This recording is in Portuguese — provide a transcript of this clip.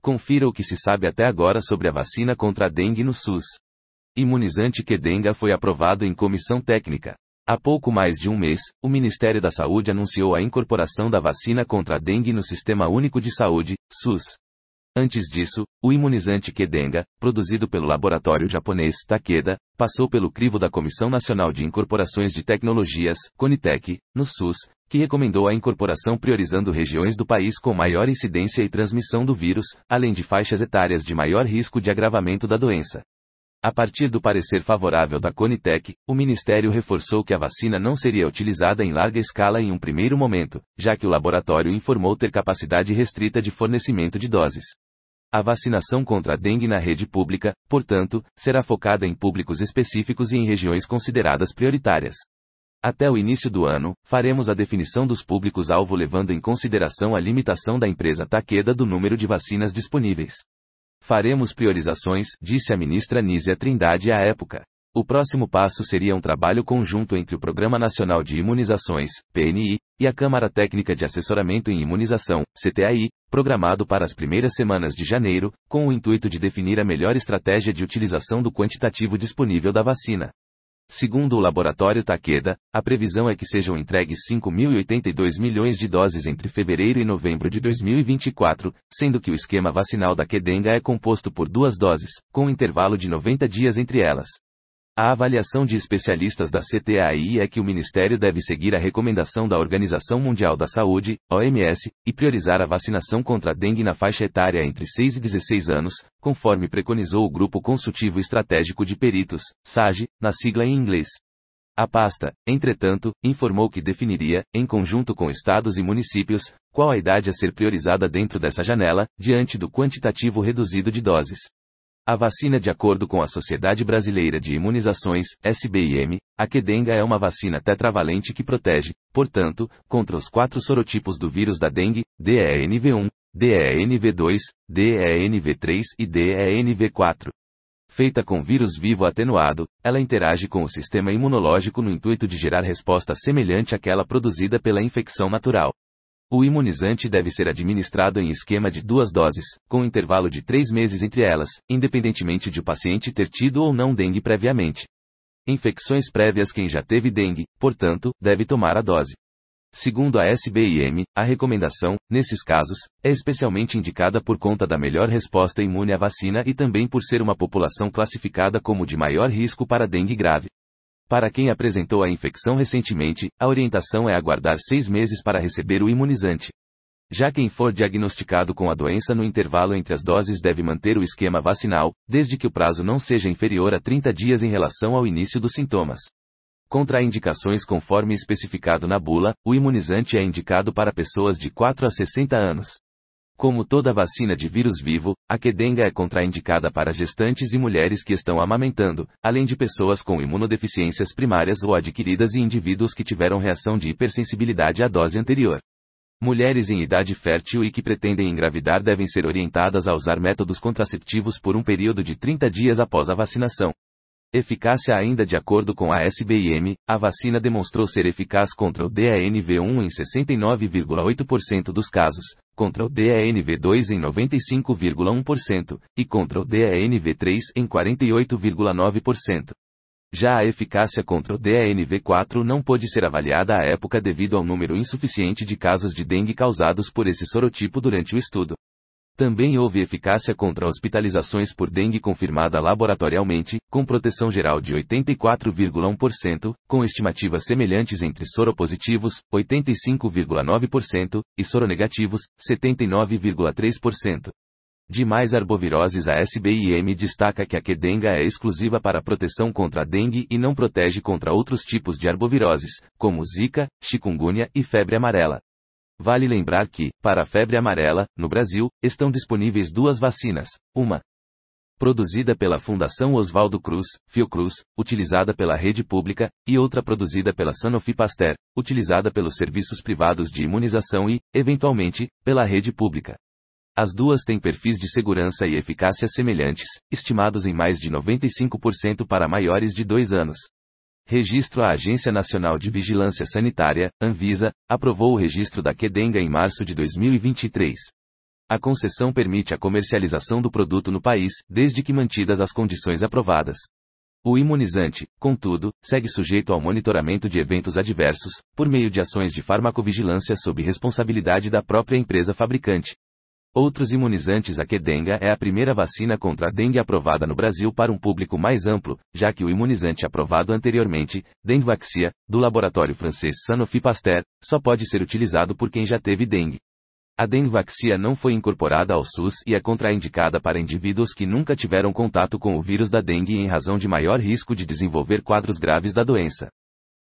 Confira o que se sabe até agora sobre a vacina contra a dengue no SUS. Imunizante Qdenga foi aprovado em comissão técnica. Há pouco mais de um mês, o Ministério da Saúde anunciou a incorporação da vacina contra a dengue no Sistema Único de Saúde, SUS. Antes disso, o imunizante Qdenga, produzido pelo laboratório japonês Takeda, passou pelo crivo da Comissão Nacional de Incorporações de Tecnologias, CONITEC, no SUS, que recomendou a incorporação priorizando regiões do país com maior incidência e transmissão do vírus, além de faixas etárias de maior risco de agravamento da doença. A partir do parecer favorável da CONITEC, o Ministério reforçou que a vacina não seria utilizada em larga escala em um primeiro momento, já que o laboratório informou ter capacidade restrita de fornecimento de doses. A vacinação contra a dengue na rede pública, portanto, será focada em públicos específicos e em regiões consideradas prioritárias. Até o início do ano, faremos a definição dos públicos-alvo levando em consideração a limitação da empresa Takeda do número de vacinas disponíveis. Faremos priorizações, disse a ministra Nízia Trindade à época. O próximo passo seria um trabalho conjunto entre o Programa Nacional de Imunizações, PNI, e a Câmara Técnica de Assessoramento em Imunização, CTAI, programado para as primeiras semanas de janeiro, com o intuito de definir a melhor estratégia de utilização do quantitativo disponível da vacina. Segundo o laboratório Takeda, a previsão é que sejam entregues 5.082 milhões de doses entre fevereiro e novembro de 2024, sendo que o esquema vacinal da Qdenga é composto por 2 doses, com um intervalo de 90 dias entre elas. A avaliação de especialistas da CTAI é que o Ministério deve seguir a recomendação da Organização Mundial da Saúde, OMS, e priorizar a vacinação contra a dengue na faixa etária entre 6 e 16 anos, conforme preconizou o Grupo Consultivo Estratégico de Peritos, SAGE, na sigla em inglês. A pasta, entretanto, informou que definiria, em conjunto com estados e municípios, qual a idade a ser priorizada dentro dessa janela, diante do quantitativo reduzido de doses. A vacina, de acordo com a Sociedade Brasileira de Imunizações, SBIM, a Qdenga é uma vacina tetravalente que protege, portanto, contra os 4 sorotipos do vírus da dengue, DENV1, DENV2, DENV3 e DENV4. Feita com vírus vivo atenuado, ela interage com o sistema imunológico no intuito de gerar resposta semelhante àquela produzida pela infecção natural. O imunizante deve ser administrado em esquema de 2 doses, com intervalo de 3 meses entre elas, independentemente de o paciente ter tido ou não dengue previamente. Infecções prévias: quem já teve dengue, portanto, deve tomar a dose. Segundo a SBIM, a recomendação, nesses casos, é especialmente indicada por conta da melhor resposta imune à vacina e também por ser uma população classificada como de maior risco para dengue grave. Para quem apresentou a infecção recentemente, a orientação é aguardar 6 meses para receber o imunizante. Já quem for diagnosticado com a doença no intervalo entre as doses deve manter o esquema vacinal, desde que o prazo não seja inferior a 30 dias em relação ao início dos sintomas. Contraindicações: conforme especificado na bula, o imunizante é indicado para pessoas de 4 a 60 anos. Como toda vacina de vírus vivo, a Qdenga é contraindicada para gestantes e mulheres que estão amamentando, além de pessoas com imunodeficiências primárias ou adquiridas e indivíduos que tiveram reação de hipersensibilidade à dose anterior. Mulheres em idade fértil e que pretendem engravidar devem ser orientadas a usar métodos contraceptivos por um período de 30 dias após a vacinação. Eficácia: ainda de acordo com a SBIM, a vacina demonstrou ser eficaz contra o DENV1 em 69,8% dos casos, contra o DENV2 em 95,1% e contra o DENV3 em 48,9%. Já a eficácia contra o DENV4 não pôde ser avaliada à época devido ao número insuficiente de casos de dengue causados por esse sorotipo durante o estudo. Também houve eficácia contra hospitalizações por dengue confirmada laboratorialmente, com proteção geral de 84,1%, com estimativas semelhantes entre soropositivos, 85,9%, e soronegativos, 79,3%. De mais arboviroses, a SBIM destaca que a Qdenga é exclusiva para proteção contra a dengue e não protege contra outros tipos de arboviroses, como zika, chikungunya e febre amarela. Vale lembrar que, para a febre amarela, no Brasil, estão disponíveis 2 vacinas, uma produzida pela Fundação Oswaldo Cruz, Fiocruz, utilizada pela rede pública, e outra produzida pela Sanofi Pasteur, utilizada pelos serviços privados de imunização e, eventualmente, pela rede pública. As duas têm perfis de segurança e eficácia semelhantes, estimados em mais de 95% para maiores de 2 anos. Registro: a Agência Nacional de Vigilância Sanitária, Anvisa, aprovou o registro da Qdenga em março de 2023. A concessão permite a comercialização do produto no país, desde que mantidas as condições aprovadas. O imunizante, contudo, segue sujeito ao monitoramento de eventos adversos, por meio de ações de farmacovigilância sob responsabilidade da própria empresa fabricante. Outros imunizantes. A Qdenga é a primeira vacina contra a dengue aprovada no Brasil para um público mais amplo, já que o imunizante aprovado anteriormente, Dengvaxia, do laboratório francês Sanofi Pasteur, só pode ser utilizado por quem já teve dengue. A Dengvaxia não foi incorporada ao SUS e é contraindicada para indivíduos que nunca tiveram contato com o vírus da dengue em razão de maior risco de desenvolver quadros graves da doença.